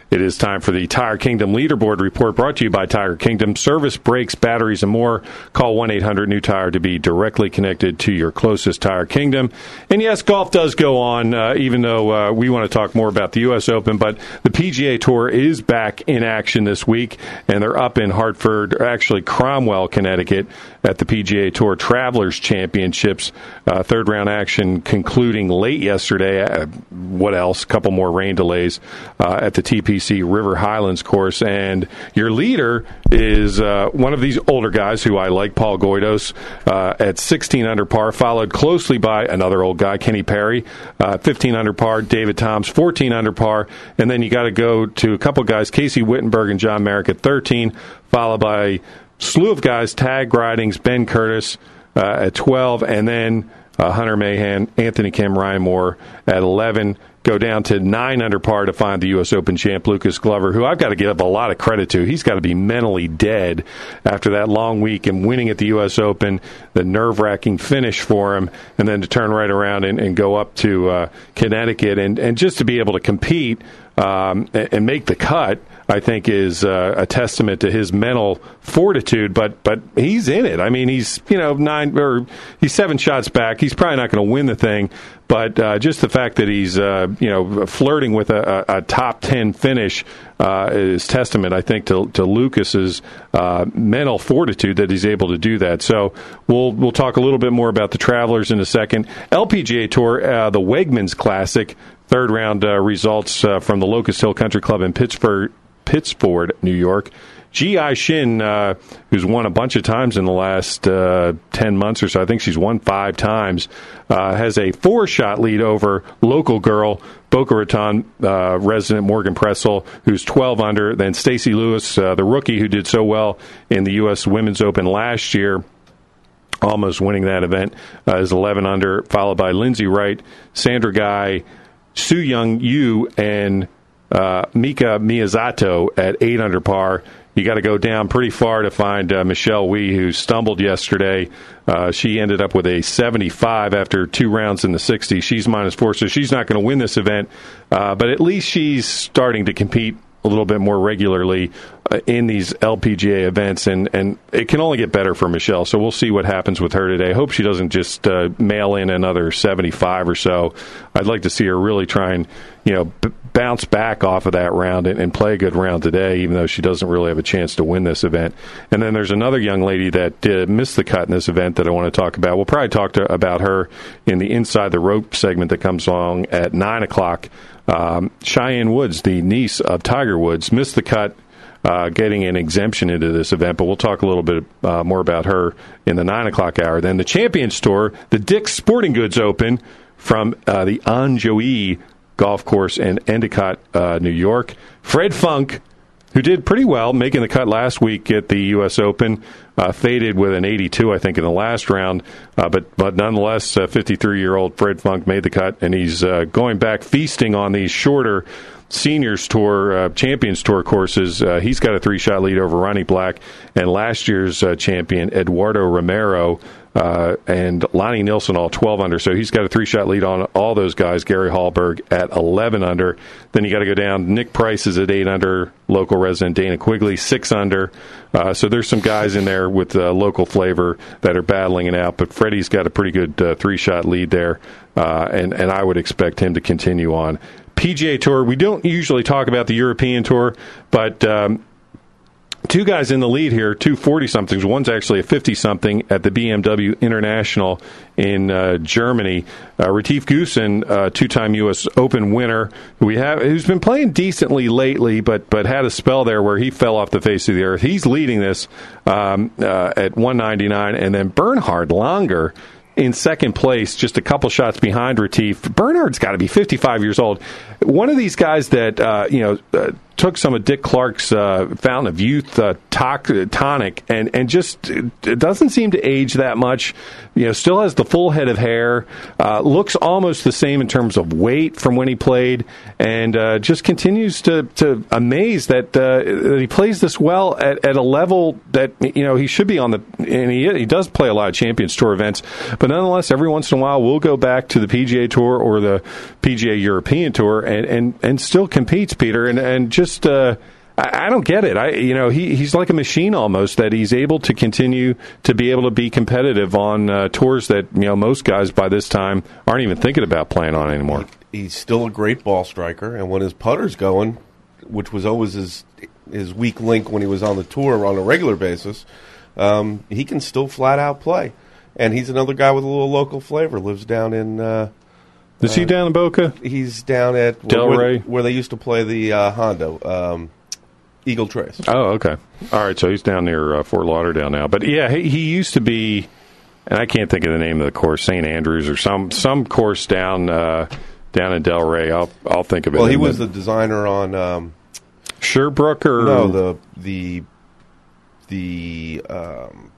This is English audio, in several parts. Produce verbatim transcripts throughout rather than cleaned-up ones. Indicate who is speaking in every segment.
Speaker 1: It is time for the Tire Kingdom Leaderboard Report, brought to you by Tire Kingdom. Service, brakes, batteries, and more. Call one eight hundred new tire to be directly connected to your closest Tire Kingdom. And yes, golf does go on, uh, even though uh, we want to talk more about the U S Open, but the P G A Tour is back in action this week, and they're up in Hartford, or actually Cromwell, Connecticut, at the P G A Tour Travelers Championships. Uh, third round action concluding late yesterday. Uh, what else? A couple more rain delays uh, at the T P C River Highlands course. And your leader is uh, one of these older guys who I like, Paul Goydos, uh, at sixteen under par, followed closely by another old guy, Kenny Perry, uh, fifteen under par, David Toms, fourteen under par. And then you got to go to a couple guys, Casey Wittenberg and John Merrick at thirteen, followed by a slew of guys, Tag Ridings, Ben Curtis uh, at twelve, and then uh, Hunter Mahan, Anthony Kim, Ryan Moore at eleven. Go down to nine under par to find the U S Open champ, Lucas Glover, who I've got to give a lot of credit to. He's got to be mentally dead after that long week and winning at the U S Open, the nerve-wracking finish for him, and then to turn right around and, and go up to uh, Connecticut. And, and just to be able to compete um, and, and make the cut, I think, is uh, a testament to his mental fortitude. But but he's in it. I mean, he's you know nine or he's seven shots back. He's probably not going to win the thing. But uh, just the fact that he's uh, you know flirting with a, a, a top ten finish uh, is testament, I think, to to Lucas's uh, mental fortitude that he's able to do that. So we'll we'll talk a little bit more about the Travelers in a second. L P G A Tour, uh, the Wegmans Classic, third round uh, results uh, from the Locust Hill Country Club in Pittsburgh. Pittsford, New York. Ji Ai Shin, uh, who's won a bunch of times in the last uh, ten months or so, I think she's won five times, uh, has a four-shot lead over local girl, Boca Raton uh, resident Morgan Pressel, who's twelve under. Then Stacey Lewis, uh, the rookie who did so well in the U S Women's Open last year, almost winning that event, uh, is eleven under, followed by Lindsay Wright, Sandra Guy, Soo Young Yu, and Uh, Mika Miyazato at eight under par. You got to go down pretty far to find uh, Michelle Wie, who stumbled yesterday. Uh, she ended up with a seventy-five after two rounds in the sixty. She's minus four, so she's not going to win this event. Uh, but at least she's starting to compete a little bit more regularly uh, in these L P G A events, and, and it can only get better for Michelle. So we'll see what happens with her today. I hope she doesn't just uh, mail in another seventy-five or so. I'd like to see her really try and, you know, b- bounce back off of that round and, and play a good round today, even though she doesn't really have a chance to win this event. And then there's another young lady that uh, missed the cut in this event that I want to talk about. We'll probably talk to, about her in the Inside the Rope segment that comes along at nine o'clock. Um, Cheyenne Woods, the niece of Tiger Woods, missed the cut, uh, getting an exemption into this event, but we'll talk a little bit uh, more about her in the nine o'clock hour. Then the Champions Tour, the Dick's Sporting Goods Open from uh, the Enjoy Golf Course in Endicott, uh, New York. Fred Funk, who did pretty well, making the cut last week at the U S Open, uh, faded with an eighty-two, I think, in the last round. Uh, but, but nonetheless, uh, fifty-three-year-old Fred Funk made the cut, and he's uh, going back feasting on these shorter Seniors Tour, uh, Champions Tour courses. Uh, he's got a three-shot lead over Ronnie Black and last year's uh, champion, Eduardo Romero, uh, and Lonnie Nilsson, all twelve under. So he's got a three-shot lead on all those guys. Gary Hallberg at eleven under. Then you got to go down. Nick Price is at eight under. Local resident Dana Quigley, six under. Uh, so there's some guys in there with uh, local flavor that are battling it out. But Freddie's got a pretty good uh, three-shot lead there, uh, and, and I would expect him to continue on. P G A Tour, we don't usually talk about the European Tour, but um, two guys in the lead here, two forty-somethings. One's actually a fifty-something at the B M W International in uh, Germany. Uh, Retief Goosen, uh, two-time U S Open winner, who we have, who's been playing decently lately, but but had a spell there where he fell off the face of the earth. He's leading this um, uh, at one ninety-nine, and then Bernhard Langer in second place, just a couple shots behind Retief. Bernhard's got to be fifty-five years old. One of these guys that, uh, you know, uh, took some of Dick Clark's uh, Fountain of Youth uh, to- tonic and, and just it doesn't seem to age that much. You know, still has the full head of hair, uh, looks almost the same in terms of weight from when he played, and uh, just continues to, to amaze that, uh, that he plays this well at, at a level that, you know, he should be on the, and he, he does play a lot of Champions Tour events, but nonetheless, every once in a while, we'll go back to the P G A Tour or the P G A European Tour and, and, and still competes, Peter, and, and just just uh, I, I don't get it. I you know he he's like a machine almost, that he's able to continue to be able to be competitive on uh, tours that you know most guys by this time aren't even thinking about playing on anymore.
Speaker 2: He's still a great ball striker, and when his putter's going, which was always his his weak link when he was on the tour on a regular basis, um, he can still flat out play. And he's another guy with a little local flavor. Lives down in. Uh,
Speaker 1: Is he uh, down in Boca?
Speaker 2: He's down at
Speaker 1: Delray,
Speaker 2: where, where they used to play the uh, Honda um, Eagle Trace.
Speaker 1: Oh, okay. All right, so he's down near uh, Fort Lauderdale now. But yeah, he, he used to be, and I can't think of the name of the course, Saint Andrews or some some course down uh, down in Delray. I'll I'll think of it.
Speaker 2: Well, he was the designer on um,
Speaker 1: Sherbrooke or
Speaker 2: no the the the. Um,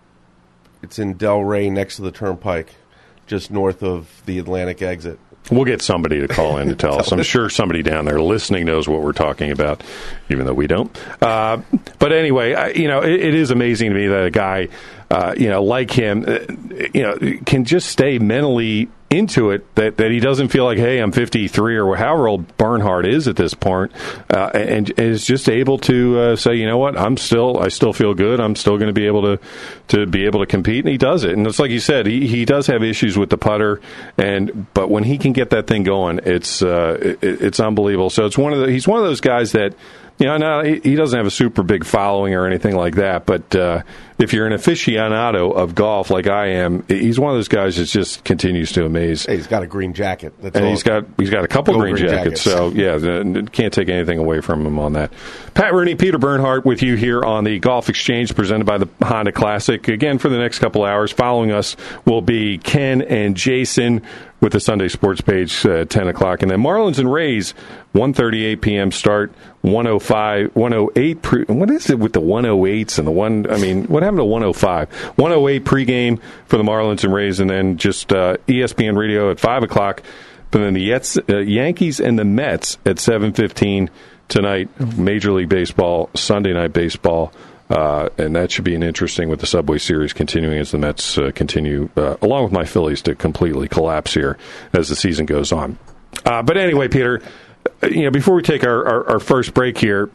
Speaker 2: It's in Delray next to the Turnpike, just north of the Atlantic exit.
Speaker 1: We'll get somebody to call in to tell us. I'm sure somebody down there listening knows what we're talking about, even though we don't. Uh, but anyway, I, you know, it, it is amazing to me that a guy, uh, you know, like him, uh, you know, can just stay mentally into it, that, that he doesn't feel like, hey, I'm fifty-three or however old Bernhard is at this point, uh, and, and is just able to uh, say, you know what, I'm still, I still feel good. I'm still going to be able to, to be able to compete, and he does it. And it's like you said, he, he does have issues with the putter, and but when he can get that thing going, it's uh, it, it's unbelievable. So it's one of the, he's one of those guys that, you know, no, he, he doesn't have a super big following or anything like that, but uh, if you're an aficionado of golf like I am, he's one of those guys that just continues to amaze.
Speaker 2: Hey, he's got a green jacket. That's
Speaker 1: and
Speaker 2: all.
Speaker 1: he's got he's got a couple
Speaker 2: Go
Speaker 1: green,
Speaker 2: green
Speaker 1: jackets,
Speaker 2: jackets.
Speaker 1: so yeah, can't take anything away from him on that. Pat Rooney, Peter Bernhardt with you here on the Golf Exchange presented by the Honda Classic. Again, for the next couple hours, following us will be Ken and Jason with the Sunday Sports page at uh, ten o'clock. And then Marlins and Rays, one thirty-eight p.m. start, one oh five, one oh eight. Pre, what is it with the one oh eights and the one, I mean, what happened to one oh five? one oh eight pregame for the Marlins and Rays, and then just uh, E S P N Radio at five o'clock. But then the Yets, uh, Yankees and the Mets at seven fifteen tonight. Major League Baseball, Sunday Night Baseball. Uh, and that should be an interesting with the Subway Series continuing as the Mets uh, continue, uh, along with my Phillies, to completely collapse here as the season goes on. Uh, but anyway, Peter, you know, before we take our, our, our first break here,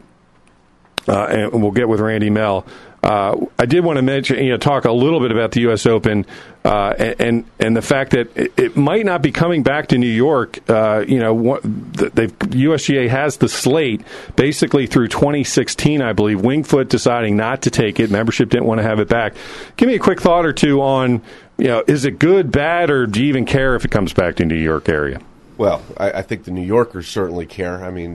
Speaker 1: uh, and we'll get with Randy Mell, uh, I did want to mention, you know, talk a little bit about the U S Open uh, and and the fact that it, it might not be coming back to New York. Uh, you know, what, they've, U S G A has the slate basically through twenty sixteen, I believe. Wingfoot deciding not to take it. Membership didn't want to have it back. Give me a quick thought or two on, you know, is it good, bad, or do you even care if it comes back to New York area?
Speaker 2: Well, I, I think the New Yorkers certainly care. I mean,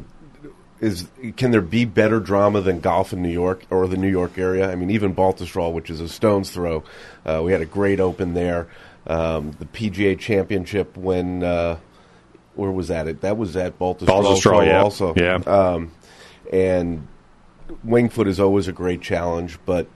Speaker 2: is can there be better drama than golf in New York or the New York area? I mean, even Baltusrol, which is a stone's throw, uh, we had a great Open there. Um, the P G A Championship, when uh, where was that? It that was at Baltusrol,
Speaker 1: Baltusrol, yeah.
Speaker 2: also.
Speaker 1: Yeah.
Speaker 2: Um, and Wingfoot is always a great challenge, but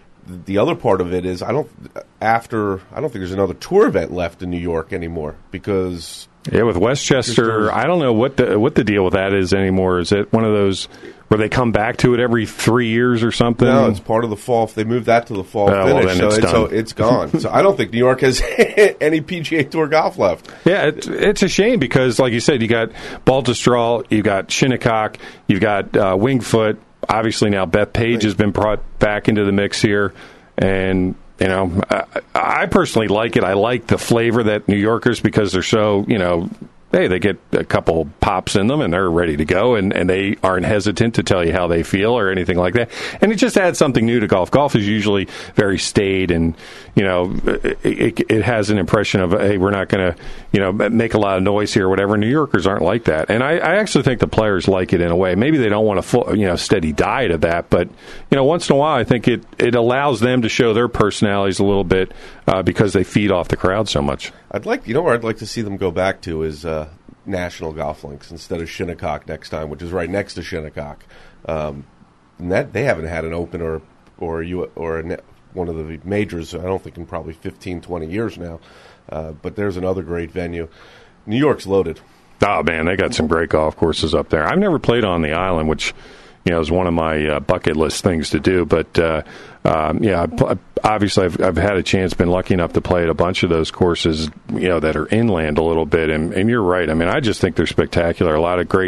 Speaker 2: the other part of it is I don't after I don't think there's another tour event left in New York anymore because.
Speaker 1: Yeah, with Westchester, I don't know what the what the deal with that is anymore. Is it one of those where they come back to it every three years or something?
Speaker 2: No, it's part of the fall. They moved that to the fall
Speaker 1: oh,
Speaker 2: finish,
Speaker 1: well,
Speaker 2: so,
Speaker 1: it's,
Speaker 2: it's, so it's gone. So I don't think New York has any P G A Tour golf left.
Speaker 1: Yeah, it, it's a shame because, like you said, you got Baltusrol, you got Shinnecock, you've got uh, Wingfoot. Obviously, now Beth Page has been brought back into the mix here, and. You know, I, I personally like it. I like the flavor that New Yorkers, because they're so, you know, hey, they get a couple pops in them and they're ready to go, and, and they aren't hesitant to tell you how they feel or anything like that. And it just adds something new to golf. Golf is usually very staid, and, you know, it, it, it has an impression of, hey, we're not going to, you know, make a lot of noise here or whatever. New Yorkers aren't like that. And I, I actually think the players like it in a way. Maybe they don't want a full, you know, steady diet of that, but, you know, once in a while I think it, it allows them to show their personalities a little bit uh, because they feed off the crowd so much.
Speaker 2: I'd like, you know, where I'd like to see them go back to is uh, National Golf Links instead of Shinnecock next time, which is right next to Shinnecock. Um, and that they haven't had an Open or or you or a, one of the majors, I don't think, in probably fifteen, twenty years now. Uh, but there's another great venue. New York's loaded.
Speaker 1: Oh man, they got some great golf courses up there. I've never played on the island, which, you know, is one of my uh, bucket list things to do. But uh, um, yeah, I, obviously I've, I've had a chance, been lucky enough to play at a bunch of those courses, you know, that are inland a little bit. And, and you're right. I mean, I just think they're spectacular. A lot of great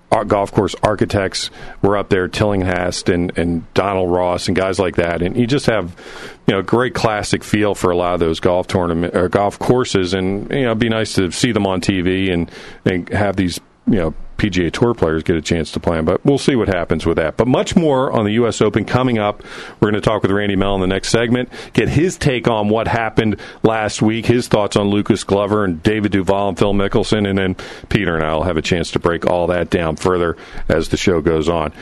Speaker 1: golf course architects were up there, Tillinghast and, and Donald Ross and guys like that. And you just have, you know, great classic feel for a lot of those golf tournament or golf courses. And, you know, it'd be nice to see them on T V and, and have these, you know, P G A Tour players get a chance to play them. But we'll see what happens with that. But much more on the U S Open coming up. We're going to talk with Randy Mell in the next segment, get his take on what happened last week, his thoughts on Lucas Glover and David Duval and Phil Mickelson, and then Peter and I will have a chance to break all that down further as the show goes on.